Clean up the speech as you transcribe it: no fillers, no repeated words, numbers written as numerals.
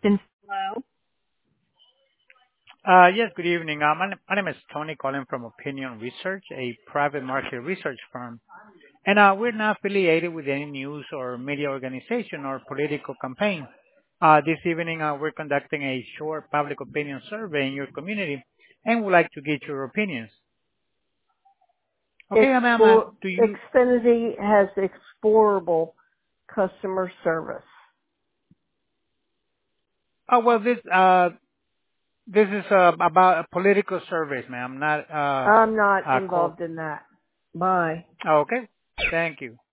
assistance. Hello? Yes, good evening. My name is Tony calling from Opinion Research, a private market research firm. And we're not affiliated with any news or media organization or political campaign. This evening, we're conducting a short public opinion survey in your community and would like to get your opinions. Okay, ma'am, do you... Xfinity has explorable customer service. Oh, well, this is about a political survey, ma'am, not... I'm not involved in that. Bye. Okay, thank you.